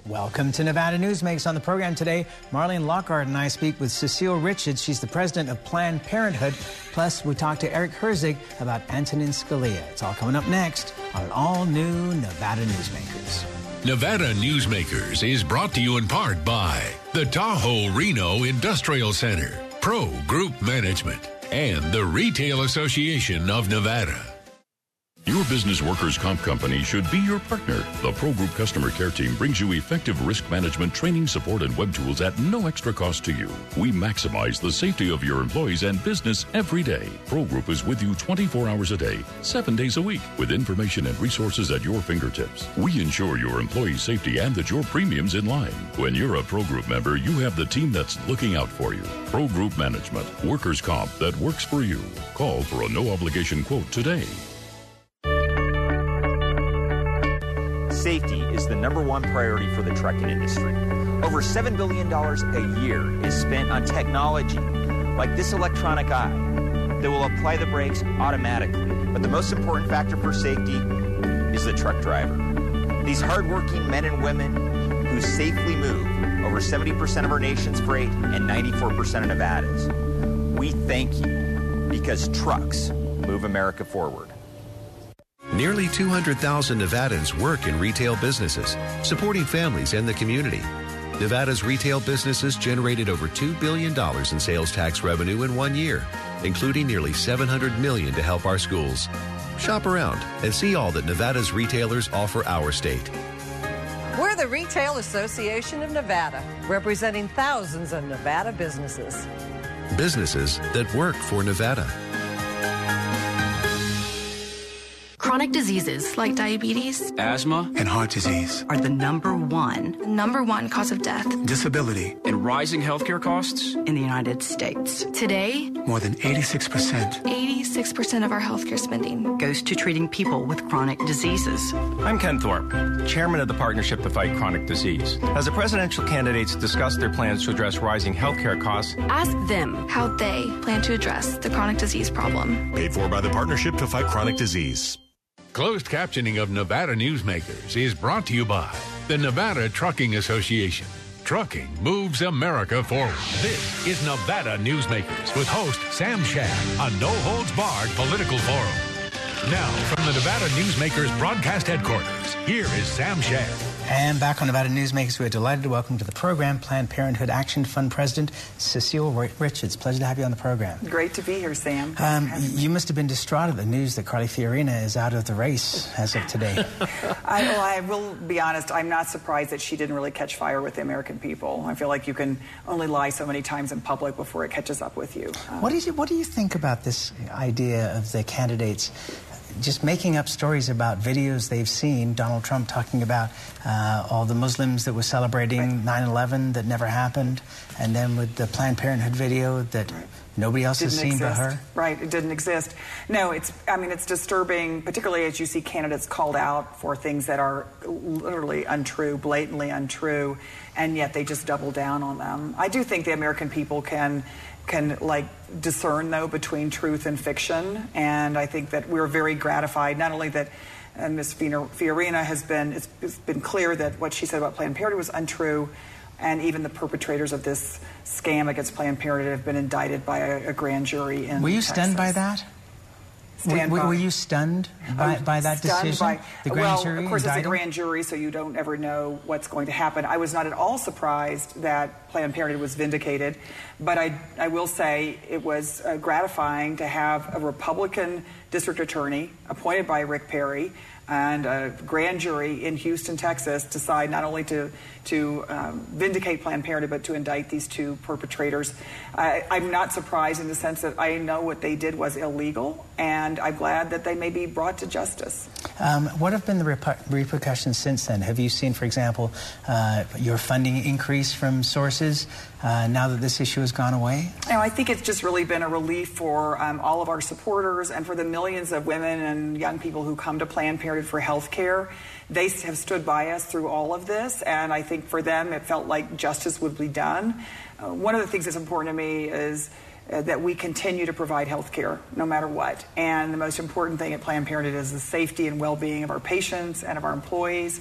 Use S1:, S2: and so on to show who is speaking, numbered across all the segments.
S1: Welcome to Nevada Newsmakers. On the program today, Marlene Lockhart and I speak with Cecile Richards. She's the president of Planned Parenthood. Plus, we talk to Eric Herzig about Antonin Scalia. It's all coming up next on an all-new Nevada Newsmakers.
S2: Nevada Newsmakers is brought to you in part by the Tahoe Reno Industrial Center, Pro Group Management, and the Retail Association of Nevada.
S3: Your business workers' comp company should be your partner. The Pro Group Customer Care Team brings you effective risk management, training, support, and web tools at no extra cost to you. We maximize the safety of your employees and business every day. Pro Group is with you 24 hours a day, 7 days a week, with information and resources at your fingertips. We ensure your employees' safety and that your premium's in line. When you're a Pro Group member, you have the team that's looking out for you. Pro Group Management, workers' comp that works for you. Call for a no-obligation quote today.
S4: Safety is the #1 priority for the trucking industry. Over $7 billion a year is spent on technology like this electronic eye that will apply the brakes automatically. But the most important factor for safety is the truck driver. These hardworking men and women who safely move over 70% of our nation's freight and 94% of Nevada's. We thank you because trucks move America forward.
S5: Nearly 200,000 Nevadans work in retail businesses, supporting families and the community. Nevada's retail businesses generated over $2 billion in sales tax revenue in 1 year, including nearly $700 million to help our schools. Shop around and see all that Nevada's retailers offer our state.
S6: We're the Retail Association of Nevada, representing thousands of Nevada businesses.
S5: Businesses that work for Nevada.
S7: Chronic diseases like diabetes,
S8: asthma, and heart disease
S9: are the number one
S7: cause of death,
S8: disability, and rising healthcare costs
S9: in the United States.
S7: Today,
S8: more than
S7: 86% of our healthcare spending
S9: goes to treating people with chronic diseases.
S10: I'm Ken Thorpe, chairman of the Partnership to Fight Chronic Disease. As the presidential candidates discuss their plans to address rising healthcare costs,
S7: ask them how they plan to address the chronic disease problem.
S11: Paid for by the Partnership to Fight Chronic Disease.
S2: Closed captioning of Nevada Newsmakers is brought to you by the Nevada Trucking Association. Trucking moves America forward. This is Nevada Newsmakers with host Sam Shad, a no-holds-barred political forum. Now, from the Nevada Newsmakers broadcast headquarters, here is Sam Shad.
S1: And back on Nevada Newsmakers, we're delighted to welcome to the program Planned Parenthood Action Fund President Cecile Richards. Pleasure to have you on the program.
S12: Great to be here, Sam.
S1: You must have been distraught at the news that Carly Fiorina is out of the race as of today.
S12: I will be honest, I'm not surprised that she didn't really catch fire with the American people. I feel like you can only lie so many times in public before it catches up with you.
S1: What do you think about this idea of the candidates just making up stories about videos they've seen, Donald Trump talking about all the Muslims that were celebrating 9/11 that never happened, and then with the Planned Parenthood video that nobody else has seen but her?
S12: Right, it didn't exist. No, it's disturbing, particularly as you see candidates called out for things that are literally untrue, blatantly untrue, and yet they just double down on them. I do think the American people can discern, though, between truth and fiction, and I think that we're very gratified, not only that Ms. Fiorina it's been clear that what she said about Planned Parenthood was untrue, and even the perpetrators of this scam against Planned Parenthood have been indicted by a grand jury in Texas.
S1: Were you stunned by that? Were you stunned by that decision? The grand jury
S12: of course,
S1: indicted?
S12: it's a grand jury, so you don't ever know what's going to happen. I was not at all surprised that Planned Parenthood was vindicated, but I will say it was gratifying to have a Republican district attorney appointed by Rick Perry and a grand jury in Houston, Texas, decide not only to vindicate Planned Parenthood, but to indict these two perpetrators. I'm not surprised in the sense that I know what they did was illegal, and I'm glad that they may be brought to justice.
S1: What have been the repercussions since then? Have you seen, for example, your funding increase from sources now that this issue has gone away?
S12: I think it's just really been a relief for all of our supporters and for the millions of women and young people who come to Planned Parenthood for health care. They have stood by us through all of this, and I think for them it felt like justice would be done. One of the things that's important to me is that we continue to provide health care no matter what. And the most important thing at Planned Parenthood is the safety and well-being of our patients and of our employees.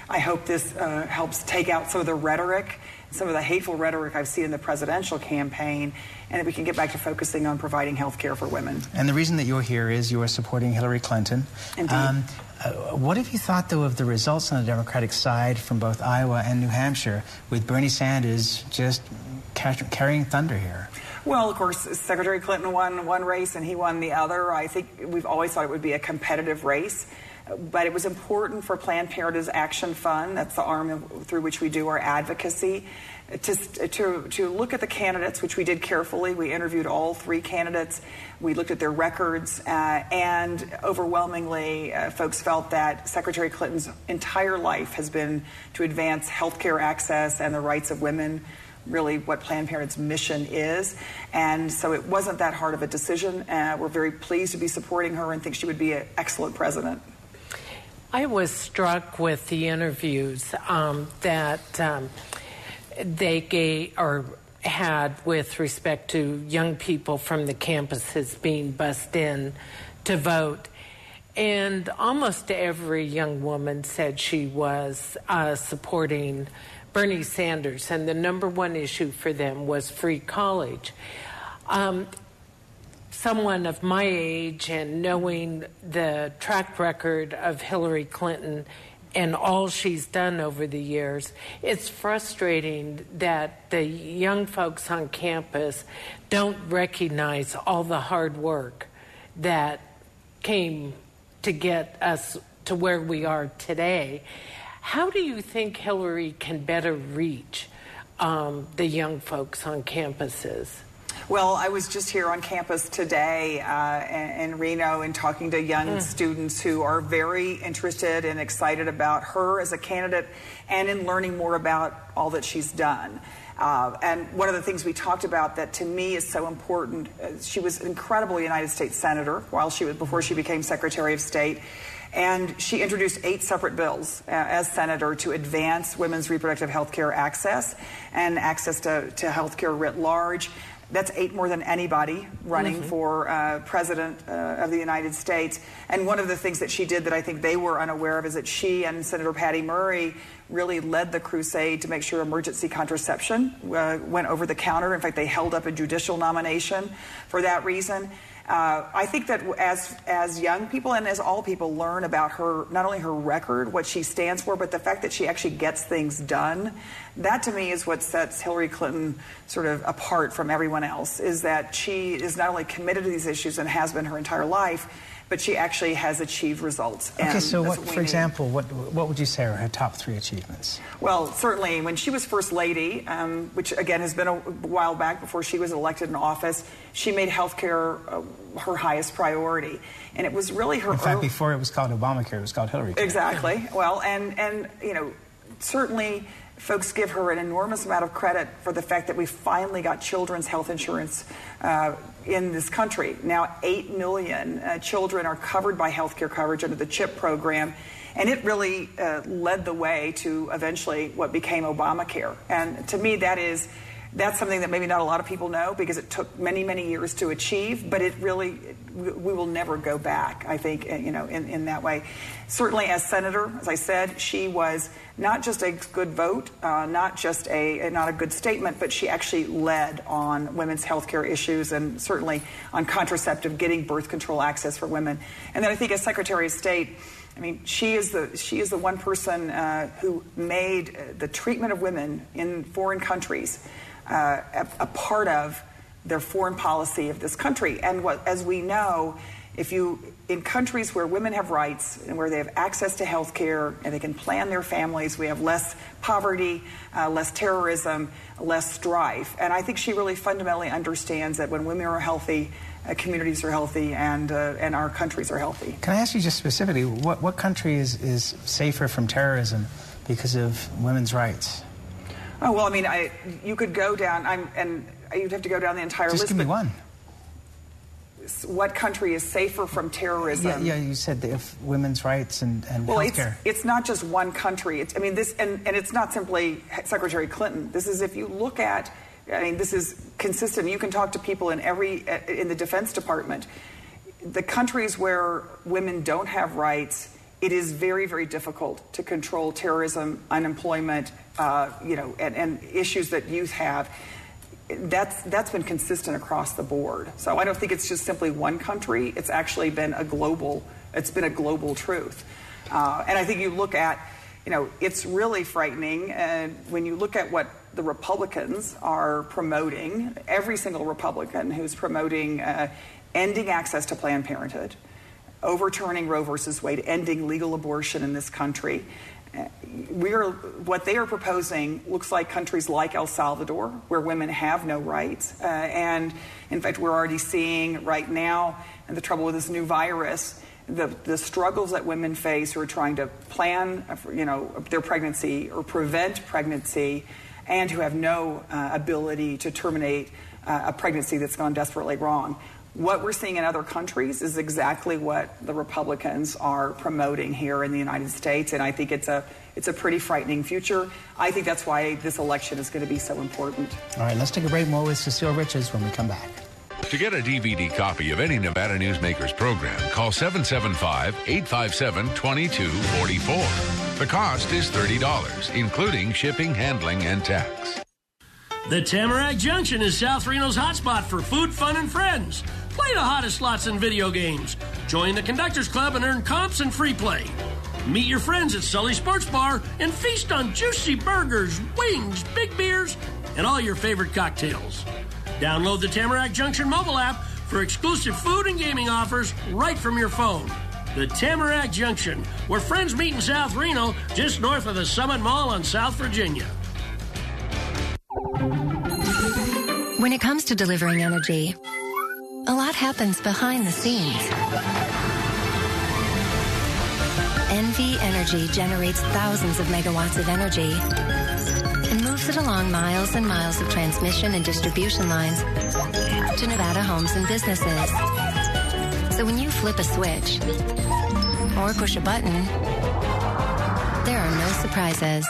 S12: I hope this helps take out some of the rhetoric, some of the hateful rhetoric I've seen in the presidential campaign, and that we can get back to focusing on providing health care for women.
S1: And the reason that you're here is you are supporting Hillary Clinton.
S12: Indeed.
S1: What have you thought, though, of the results on the Democratic side from both Iowa and New Hampshire, with Bernie Sanders just carrying thunder here?
S12: Well, of course, Secretary Clinton won one race and he won the other. I think we've always thought it would be a competitive race. But it was important for Planned Parenthood's Action Fund, that's the arm through which we do our advocacy, to look at the candidates, which we did carefully. We interviewed all 3 candidates. We looked at their records, and overwhelmingly, folks felt that Secretary Clinton's entire life has been to advance health care access and the rights of women, really what Planned Parenthood's mission is. And so it wasn't that hard of a decision. We're very pleased to be supporting her and think she would be an excellent president.
S13: I was struck with the interviews that they gave or had with respect to young people from the campuses being bussed in to vote. And almost every young woman said she was supporting Bernie Sanders, and the number one issue for them was free college. Someone of my age and knowing the track record of Hillary Clinton and all she's done over the years, it's frustrating that the young folks on campus don't recognize all the hard work that came to get us to where we are today. How do you think Hillary can better reach the young folks on campuses?
S12: Well, I was just here on campus today in Reno and talking to young students who are very interested and excited about her as a candidate and in learning more about all that she's done. And one of the things we talked about that to me is so important, she was an incredible United States Senator before she became Secretary of State. And she introduced 8 separate bills as senator to advance women's reproductive health care access and access to health care writ large. That's 8 more than anybody running for president of the United States. And one of the things that she did that I think they were unaware of is that she and Senator Patty Murray really led the crusade to make sure emergency contraception went over the counter. In fact, they held up a judicial nomination for that reason. I think that as young people and as all people learn about her, not only her record, what she stands for, but the fact that she actually gets things done, that to me is what sets Hillary Clinton sort of apart from everyone else, is that she is not only committed to these issues and has been her entire life, but she actually has achieved results.
S1: Okay, so for example, what would you say are her top 3 achievements?
S12: Well, certainly when she was First Lady, which again has been a while back before she was elected in office, she made health care her highest priority. And it was really her...
S1: In fact, before it was called Obamacare, it was called Hillary Care.
S12: Exactly. Well, and you know, certainly folks give her an enormous amount of credit for the fact that we finally got children's health insurance in this country. Now 8 million children are covered by health care coverage under the CHIP program, and it really led the way to eventually what became Obamacare. And to me, that's something that maybe not a lot of people know because it took many, many years to achieve, but we will never go back, I think, you know, in that way. Certainly as senator, as I said, she was not just a good vote, not a good statement, but she actually led on women's health care issues and certainly on contraceptive, getting birth control access for women. And then I think as Secretary of State, I mean, she is the one person who made the treatment of women in foreign countries a part of their foreign policy of this country. And as we know, in countries where women have rights and where they have access to health care and they can plan their families, we have less poverty, less terrorism, less strife. And I think she really fundamentally understands that when women are healthy, communities are healthy, and our countries are healthy.
S1: Can I ask you just specifically, what country is safer from terrorism because of women's rights?
S12: Oh, well, I mean, you could go down, and you'd have to go down the entire list.
S1: Just give me one.
S12: What country is safer from terrorism?
S1: Yeah, you said if women's rights and healthcare.
S12: It's not just one country. And it's not simply Secretary Clinton. This is, if you look at, this is consistent. You can talk to people in the Defense Department. The countries where women don't have rights, it is very, very difficult to control terrorism, unemployment, and issues that youth have. That's been consistent across the board. So I don't think it's just simply one country. It's actually been a global truth. And I think you look at, it's really frightening. And when you look at what the Republicans are promoting, every single Republican who's promoting ending access to Planned Parenthood, overturning Roe versus Wade, ending legal abortion in this country, what they are proposing looks like countries like El Salvador, where women have no rights. And in fact, we're already seeing right now, and the trouble with this new virus, the struggles that women face who are trying to plan, their pregnancy or prevent pregnancy, and who have no ability to terminate a pregnancy that's gone desperately wrong. What we're seeing in other countries is exactly what the Republicans are promoting here in the United States, and I think it's a pretty frightening future. I think that's why this election is going to be so important.
S1: All right, let's take a break. More with Cecile Richards when we come back.
S2: To get a DVD copy of any Nevada Newsmakers program, call 775-857-2244. The cost is $30, including shipping, handling, and tax.
S14: The Tamarack Junction is South Reno's hotspot for food, fun, and friends. Play the hottest slots and video games. Join the Conductors Club and earn comps and free play. Meet your friends at Sully Sports Bar and feast on juicy burgers, wings, big beers, and all your favorite cocktails. Download the Tamarack Junction mobile app for exclusive food and gaming offers right from your phone. The Tamarack Junction, where friends meet in South Reno, just north of the Summit Mall on South Virginia.
S15: When it comes to delivering energy, a lot happens behind the scenes. NV Energy generates thousands of megawatts of energy and moves it along miles and miles of transmission and distribution lines to Nevada homes and businesses. So when you flip a switch or push a button, there are no surprises.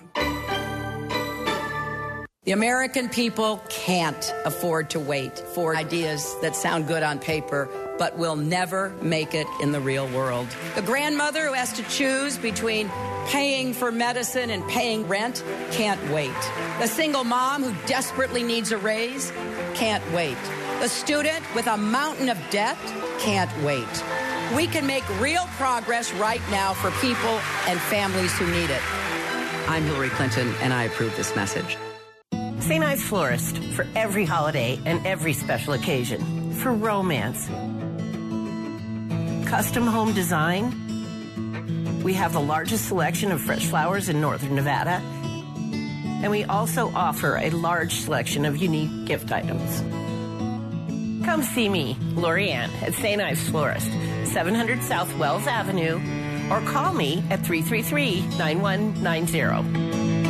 S16: The American people can't afford to wait for ideas that sound good on paper, but will never make it in the real world. The grandmother who has to choose between paying for medicine and paying rent can't wait. The single mom who desperately needs a raise can't wait. The student with a mountain of debt can't wait. We can make real progress right now for people and families who need it.
S9: I'm Hillary Clinton, and I approve this message.
S17: St. Ives Florist, for every holiday and every special occasion, for romance. Custom home design. We have the largest selection of fresh flowers in northern Nevada. And we also offer a large selection of unique gift items. Come see me, Lori Ann, at St. Ives Florist, 700 South Wells Avenue, or call me at 333-9190.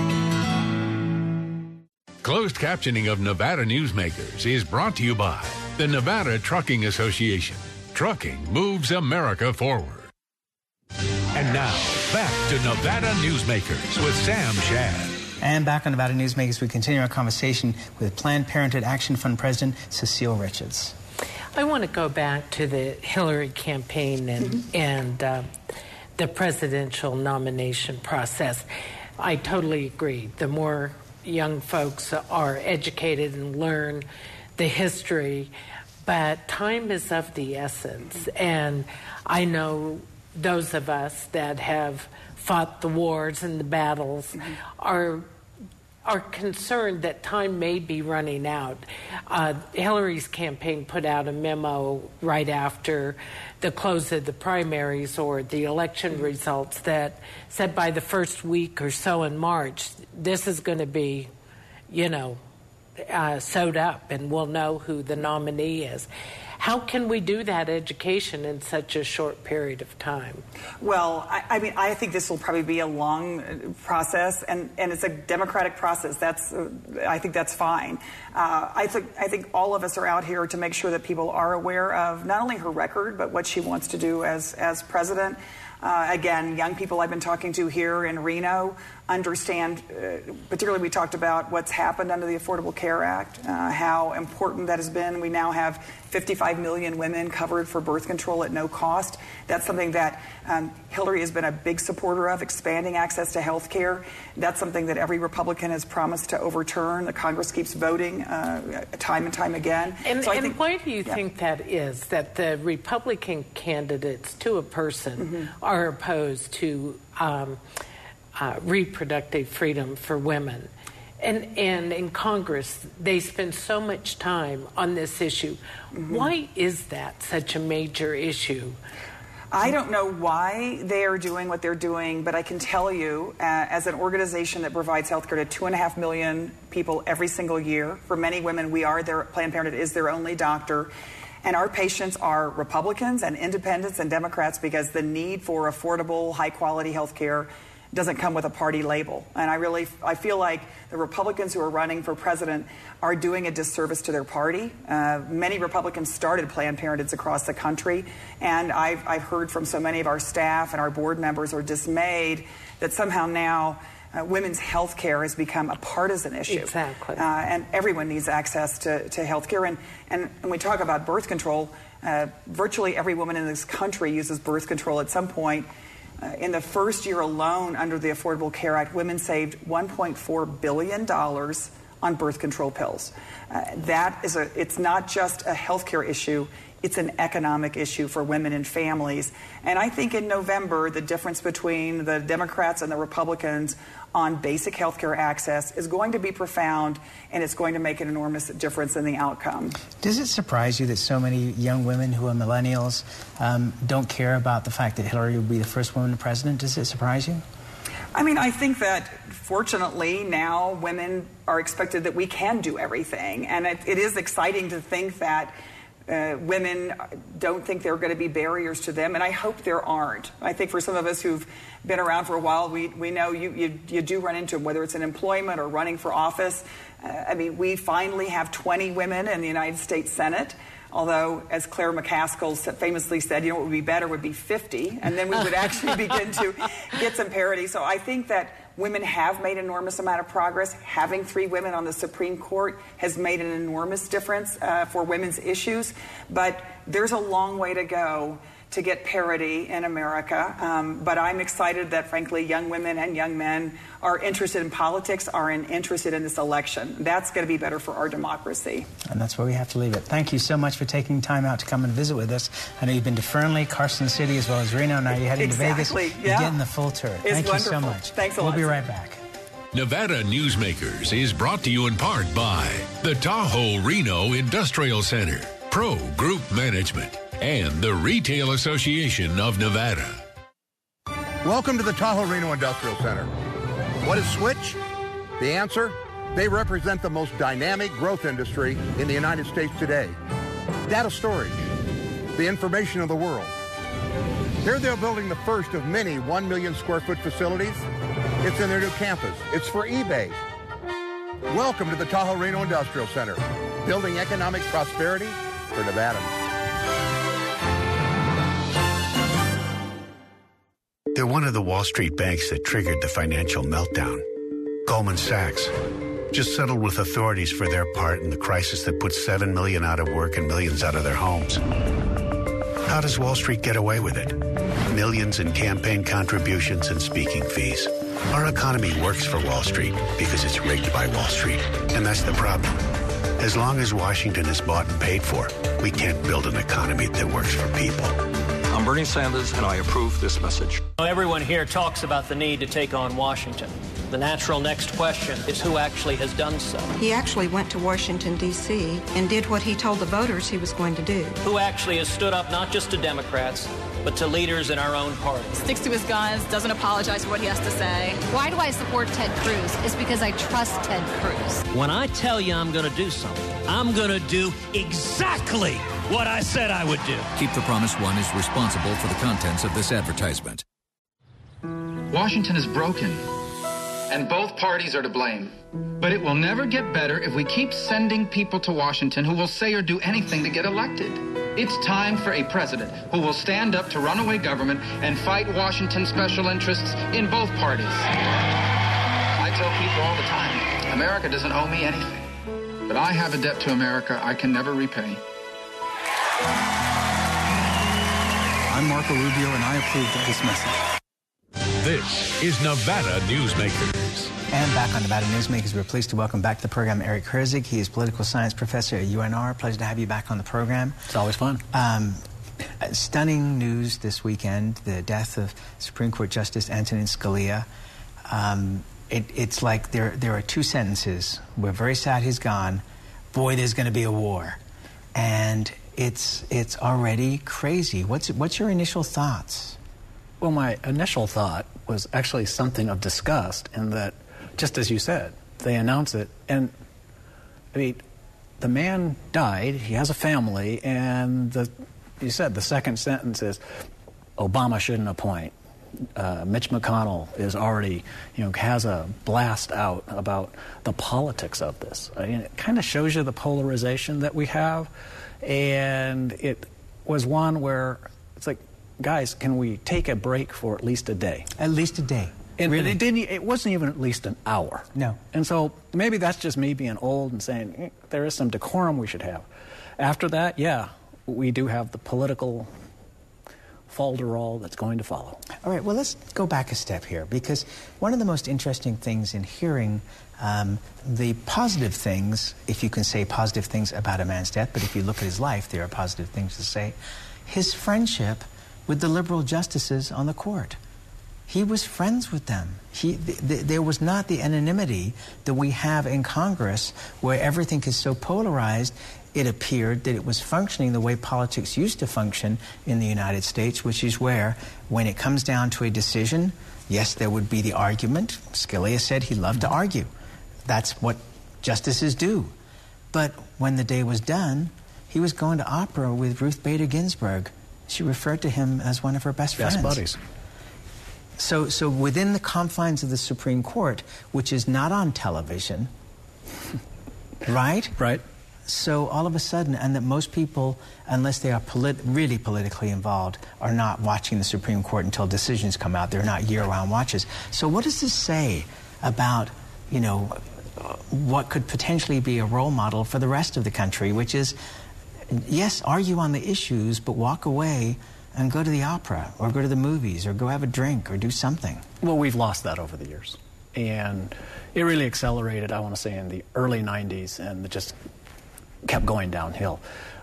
S2: Closed captioning of Nevada Newsmakers is brought to you by the Nevada Trucking Association. Trucking moves America forward. And now, back to Nevada Newsmakers with Sam Shad.
S1: And back on Nevada Newsmakers, we continue our conversation with Planned Parenthood Action Fund President Cecile Richards.
S13: I want to go back to the Hillary campaign and the presidential nomination process. I totally agree. The more young folks are educated and learn the history, but time is of the essence. And I know those of us that have fought the wars and the battles are concerned that time may be running out. Hillary's campaign put out a memo right after the close of the primaries or the election results that said by the first week or so in March, this is going to be, sewed up and we'll know who the nominee is. How can we do that education in such a short period of time?
S12: Well, I think this will probably be a long process, and it's a democratic process. I think that's fine. I think all of us are out here to make sure that people are aware of not only her record, but what she wants to do as president. Again, young people I've been talking to here in Reno understand, particularly we talked about what's happened under the Affordable Care Act, how important that has been. We now have 55 million women covered for birth control at no cost. That's something that Hillary has been a big supporter of, expanding access to health care. That's something that every Republican has promised to overturn. The Congress keeps voting time and time again.
S13: And why do you think that is, that the Republican candidates, to a person, are opposed to reproductive freedom for women? And in Congress, they spend so much time on this issue. Why is that such a major issue?
S12: I don't know why they are doing what they're doing, but I can tell you, as an organization that provides health care to 2.5 million people every single year, for many women, Planned Parenthood is their only doctor. And our patients are Republicans and independents and Democrats because the need for affordable, high-quality health care doesn't come with a party label. And I feel like the Republicans who are running for president are doing a disservice to their party. Many Republicans started Planned Parenthoods across the country, and I've heard from so many of our staff and our board members are dismayed that somehow now women's health care has become a partisan issue.
S13: Exactly.
S12: And everyone needs access to health care. And when we talk about birth control, virtually every woman in this country uses birth control at some point. In the first year alone under the Affordable Care Act, women saved $1.4 billion on birth control pills. It's not just a health care issue, it's an economic issue for women and families. And I think in November, the difference between the Democrats and the Republicans on basic health care access is going to be profound, and it's going to make an enormous difference in the outcome.
S1: Does it surprise you that so many young women who are millennials don't care about the fact that Hillary will be the first woman president? Does it surprise you?
S12: I mean, I think that fortunately now women are expected that we can do everything. And it is exciting to think that women don't think there are going to be barriers to them, and I hope there aren't. I think for some of us who've been around for a while, we know you do run into them, whether it's in employment or running for office. I mean, we finally have 20 women in the United States Senate. Although, as Claire McCaskill famously said, what would be better would be 50, and then we would actually begin to get some parity. So I think that women have made an enormous amount of progress. Having 3 women on the Supreme Court has made an enormous difference for women's issues. But there's a long way to go to get parity in America. But I'm excited that, frankly, young women and young men are interested in politics, are interested in this election. That's going to be better for our democracy.
S1: And that's where we have to leave it. Thank you so much for taking time out to come and visit with us. I know you've been to Fernley, Carson City, as well as Reno. Now you're heading to Vegas. You're getting the full tour. Thank you so much.
S12: Thanks a lot.
S1: We'll be right back.
S2: Nevada Newsmakers is brought to you in part by the Tahoe Reno Industrial Center, Pro Group Management, and the Retail Association of Nevada.
S18: Welcome to the Tahoe Reno Industrial Center. What is Switch? The answer? They represent the most dynamic growth industry in the United States today. Data storage, the information of the world. Here they're building the first of many 1 million square foot facilities. It's in their new campus. It's for eBay. Welcome to the Tahoe Reno Industrial Center, building economic prosperity for Nevadans.
S19: They're one of the Wall Street banks that triggered the financial meltdown. Goldman Sachs just settled with authorities for their part in the crisis that put 7 million out of work and millions out of their homes. How does Wall Street get away with it? Millions in campaign contributions and speaking fees. Our economy works for Wall Street because it's rigged by Wall Street. And that's the problem. As long as Washington is bought and paid for, we can't build an economy that works for people.
S20: I'm Bernie Sanders, and I approve this message.
S21: Everyone here talks about the need to take on Washington. The natural next question is who actually has done so.
S22: He actually went to Washington, D.C. and did what he told the voters he was going to do.
S21: Who actually has stood up not just to Democrats, but to leaders in our own party.
S23: Sticks to his guns, doesn't apologize for what he has to say.
S24: Why do I support Ted Cruz? It's because I trust Ted Cruz.
S25: When I tell you I'm going to do something, I'm going to do exactly what I said I would do.
S26: Keep the Promise One is responsible for the contents of this advertisement.
S27: Washington is broken, and both parties are to blame. But it will never get better if we keep sending people to Washington who will say or do anything to get elected. It's time for a president who will stand up to runaway government and fight Washington's special interests in both parties. I tell people all the time, America doesn't owe me anything. But I have a debt to America I can never repay.
S1: I'm Marco Rubio, and I approve of this message.
S2: This is Nevada Newsmakers.
S1: And back on Nevada Newsmakers, we're pleased to welcome back to the program Eric Herzig. He is political science professor at UNR. Pleasure to have you back on the program.
S3: It's always fun.
S1: Stunning news this weekend, the death of Supreme Court Justice Antonin Scalia. It's like there are two sentences. We're very sad he's gone. Boy, there's going to be a war. And it's already crazy. What's your initial thoughts?
S3: Well, my initial thought was actually something of disgust in that, just as you said, they announce it, and I mean, the man died, he has a family, and you said the second sentence is, Obama shouldn't appoint. Mitch McConnell is already, has a blast out about the politics of this. I mean, it kind of shows you the polarization that we have, and it was one where it's like, guys, can we take a break for at least a day?
S1: At least a day.
S3: And
S1: really?
S3: It wasn't even at least an hour.
S1: No.
S3: And so maybe that's just me being old and saying there is some decorum we should have. After that, yeah, we do have the political falderall that's going to follow.
S1: All right, well, let's go back a step here, because one of the most interesting things in hearing the positive things, if you can say positive things about a man's death, but if you look at his life, there are positive things to say, his friendship with the liberal justices on the court. He was friends with them. There was not the anonymity that we have in Congress, where everything is so polarized. It appeared that it was functioning the way politics used to function in the United States, which is where, when it comes down to a decision, yes, there would be the argument. Scalia said he loved to argue. That's what justices do. But when the day was done, he was going to opera with Ruth Bader Ginsburg. She referred to him as one of her best friends.
S3: Best buddies.
S1: So within the confines of the Supreme Court, which is not on television, right?
S3: Right.
S1: So all of a sudden, and that most people, unless they are really politically involved, are not watching the Supreme Court until decisions come out. They're not year-round watchers. So what does this say about, what could potentially be a role model for the rest of the country, which is, yes, argue on the issues, but walk away and go to the opera, or go to the movies, or go have a drink, or do something? Well,
S3: we've lost that over the years. And it really accelerated, I want to say, in the early 90s, and it just kept going downhill.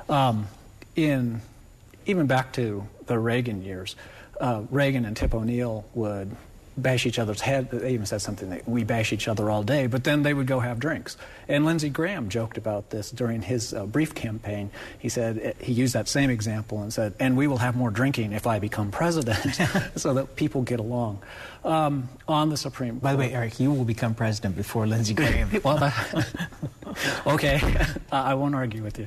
S3: Even back to the Reagan years, Reagan and Tip O'Neill would bash each other's head. They even said something that we bash each other all day, but then they would go have drinks. And Lindsey Graham joked about this during his brief campaign. He said, he used that same example and said, and we will have more drinking if I become president, so that people get along. On the Supreme Court.
S1: By the way, Eric, you will become president before Lindsey Graham.
S3: Well, okay, I won't argue with you.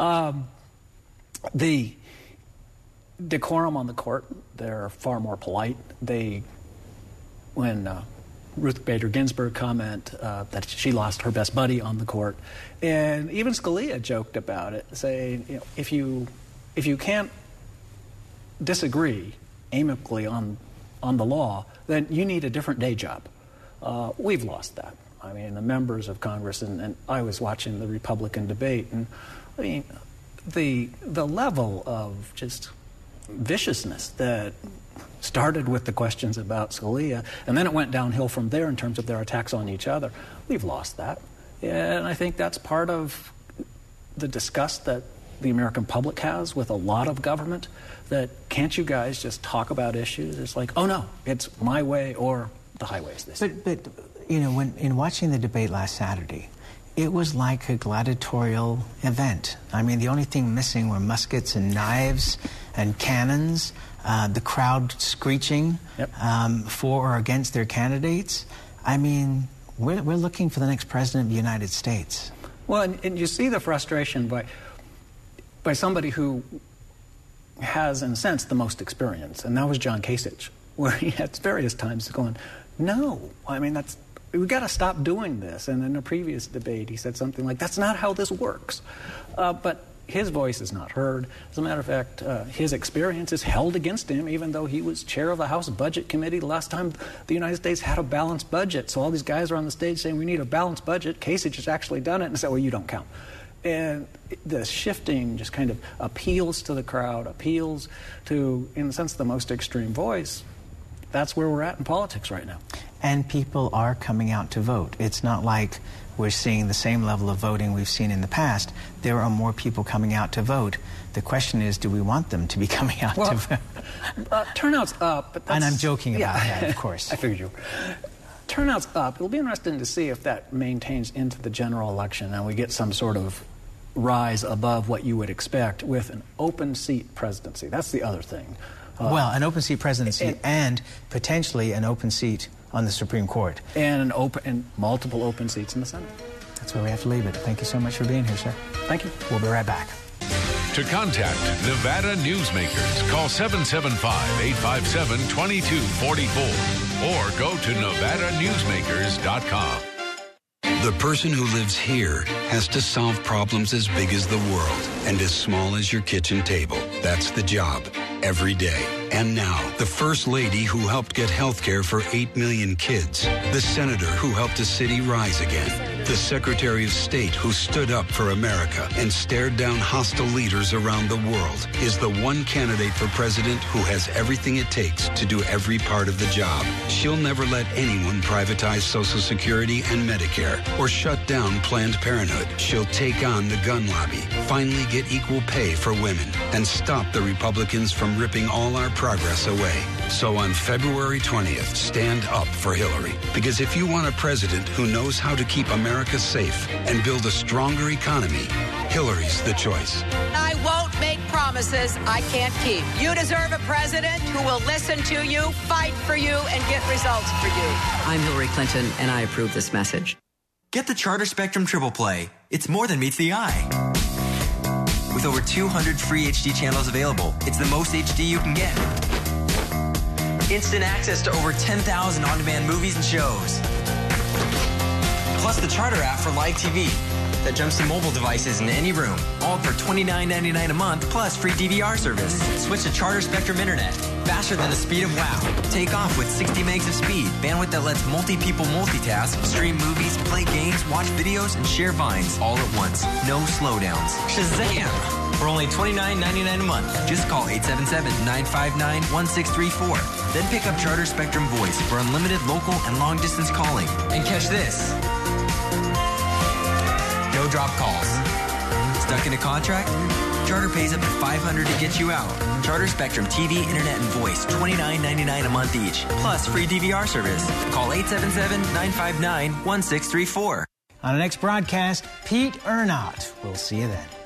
S3: The decorum on the court, they're far more polite. When Ruth Bader Ginsburg comment that she lost her best buddy on the court, and even Scalia joked about it, saying, if you can't disagree amicably on the law, then you need a different day job. We've lost that. I mean, the members of Congress, and I was watching the Republican debate, and I mean, the level of just viciousness that started with the questions about Scalia, and then it went downhill from there in terms of their attacks on each other. We've lost that. And I think that's part of the disgust that the American public has with a lot of government, that can't you guys just talk about issues? It's like, oh no, it's my way or the highways.
S1: But when in watching the debate last Saturday, it was like a gladiatorial event. I mean, the only thing missing were muskets and knives and cannons, the crowd screeching for or against their candidates. I mean, we're looking for the next president of the United States.
S3: Well, and you see the frustration by somebody who has, in a sense, the most experience, and that was John Kasich, where he at various times going, no, I mean, we've got to stop doing this. And in a previous debate, he said something like, that's not how this works. But his voice is not heard. As a matter of fact, his experience is held against him, even though he was chair of the House Budget Committee the last time the United States had a balanced budget. So all these guys are on the stage saying we need a balanced budget. Kasich has actually done it, and said, well, you don't count. And the shifting just kind of appeals to the crowd, appeals to, in a sense, the most extreme voice. That's where we're at in politics right now.
S1: And people are coming out to vote. It's not like we're seeing the same level of voting we've seen in the past. There are more people coming out to vote. The question is, do we want them to be coming out to vote?
S3: Turnout's up. But
S1: and I'm joking about that, of course.
S3: I figured you were. Turnout's up. It'll be interesting to see if that maintains into the general election and we get some sort of rise above what you would expect with an open seat presidency. That's the other thing.
S1: Well, an open seat presidency and potentially an open seat on the Supreme Court.
S3: And multiple open seats in the Senate.
S1: That's where we have to leave it. Thank you so much for being here, sir.
S3: Thank you.
S1: We'll be right back.
S2: To contact Nevada Newsmakers, call 775-857-2244 or go to NevadaNewsmakers.com.
S4: The person who lives here has to solve problems as big as the world and as small as your kitchen table. That's the job every day. And now, the First Lady who helped get health care for 8 million kids. The Senator who helped a city rise again. The Secretary of State who stood up for America and stared down hostile leaders around the world is the one candidate for president who has everything it takes to do every part of the job. She'll never let anyone privatize Social Security and Medicare or shut down Planned Parenthood. She'll take on the gun lobby, finally get equal pay for women, and stop the Republicans from ripping all our progress away. So on February 20th, stand up for Hillary. Because if you want a president who knows how to keep America safe and build a stronger economy, Hillary's the choice.
S16: I won't make promises I can't keep. You deserve a president who will listen to you, fight for you, and get results for you.
S9: I'm Hillary Clinton, and I approve this message.
S5: Get the Charter Spectrum Triple Play. It's more than meets the eye. With over 200 free HD channels available, it's the most HD you can get. Instant access to over 10,000 on-demand movies and shows. Plus the Charter app for live TV that jumps to mobile devices in any room. All for $29.99 a month plus free DVR service. Switch to Charter Spectrum Internet. Faster than the speed of WOW. Take off with 60 megs of speed. Bandwidth that lets multi-people multitask, stream movies, play games, watch videos, and share vines all at once. No slowdowns. Shazam! For only $29.99 a month. Just call 877-959-1634. Then pick up Charter Spectrum Voice for unlimited local and long-distance calling. And catch this. No drop calls. Stuck in a contract? Charter pays up to $500 to get you out. Charter Spectrum TV, Internet, and Voice, $29.99 a month each. Plus free DVR service. Call 877-959-1634.
S1: On the next broadcast, Pete Ernott. We'll see you then.